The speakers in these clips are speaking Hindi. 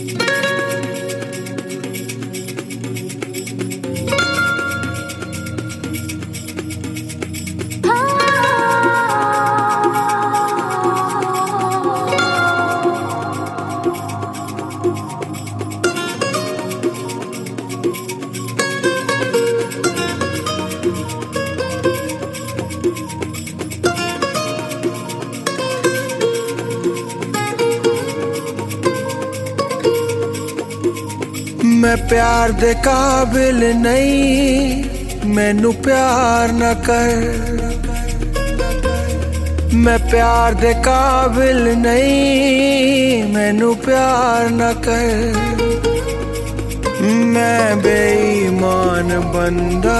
मैं प्यार दे काबिल नहीं, मैनू प्यार न कर। मैं प्यार दे काबिल नहीं, मैनू प्यार न कर। मैं बेईमान बंदा,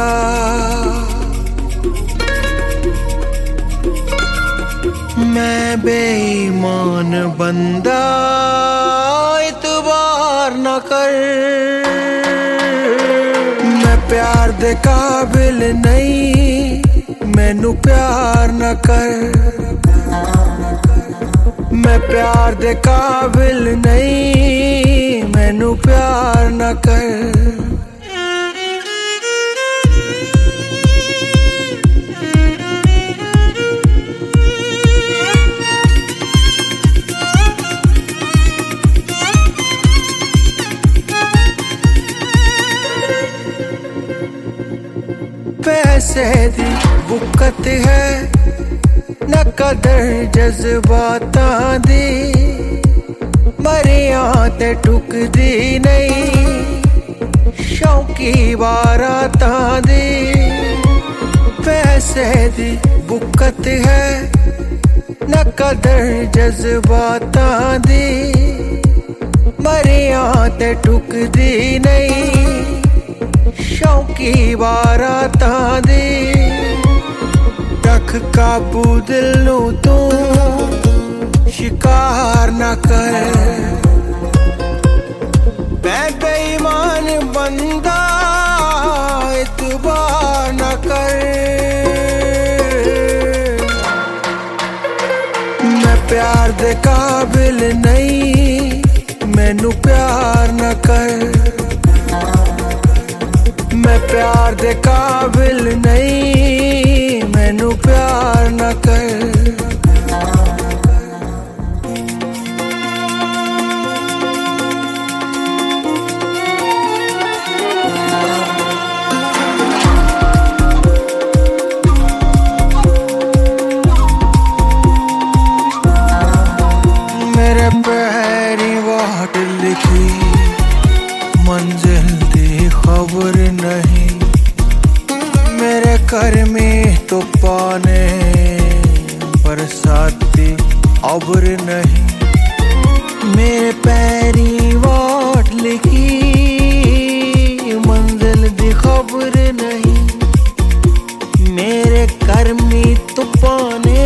मैं बेईमान बंदा, इतबार न कर। मैं प्यार दे काबिल नहीं, मैनू प्यार न कर। मैं प्यार दे काबिल नहीं, मैनू प्यार न कर। पैसे दी बुकत है, न कदर जज्बातां दी। मरियां ते टुकदी नहीं, शौकी बारातां दी। पैसे दी बुकत है, न कदर जज्बातां दी। मरियां ते टुकदी नहीं, शौकी बारातां दी। रख काबू दिल नू तू, शिकार न कर। मैं बेईमान बंदा, इतबार न कर। मैं प्यार दे काबिल नहीं, मैनू प्यार न कर। मैं प्यार दे काबिल नहीं, मैनू प्यार न कर। मेरे पैरी वाट लिखी, मंजिल दी खबर नहीं। मेरे घर में तो पाने बरसाती अब्र नहीं। मेरे पैरी वाट लिखी, मंजिल दी खबर नहीं। मेरे घर में तो पाने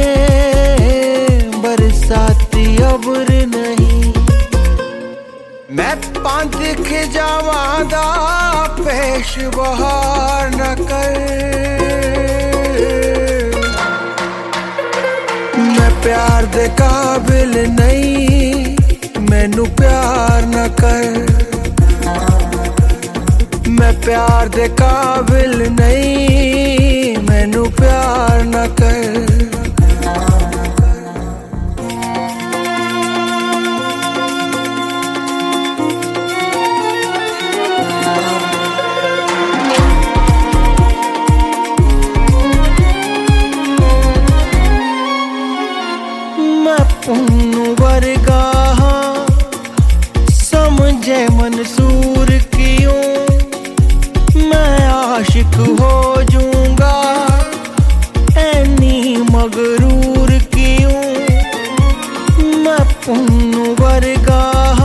बरसाती अब्र नहीं। मैं पंथ खिजावादा, पेश बहार न कर। मैं प्यार दे काबिल नहीं, मैनू प्यार न कर। मैं प्यार दे काबिल नहीं, मैनू प्यार न कर। पुन्नू वर्गा समझे मंसूर क्यों, मैं आशिक हो जाऊंगा, ऐनी मगरूर क्यों। मैं पुन्नू वर्गा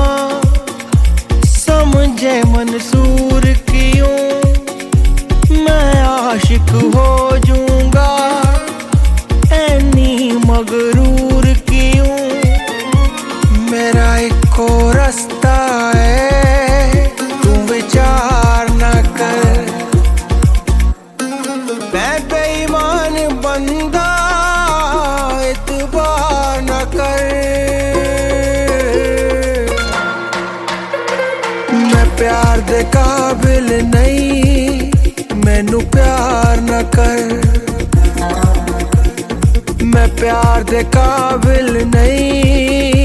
समझे मंसूर क्यों, मैं आशिक हो जाऊंगा, ऐनी मगरूर क्यों। मेरा एको रास्ता है, तू विचार न कर। मैं बेईमान बंदा, इतबार न कर। प्यार दे काबिल नहीं, मैनू प्यार ना कर। मैं प्यार दे काबिल नहीं,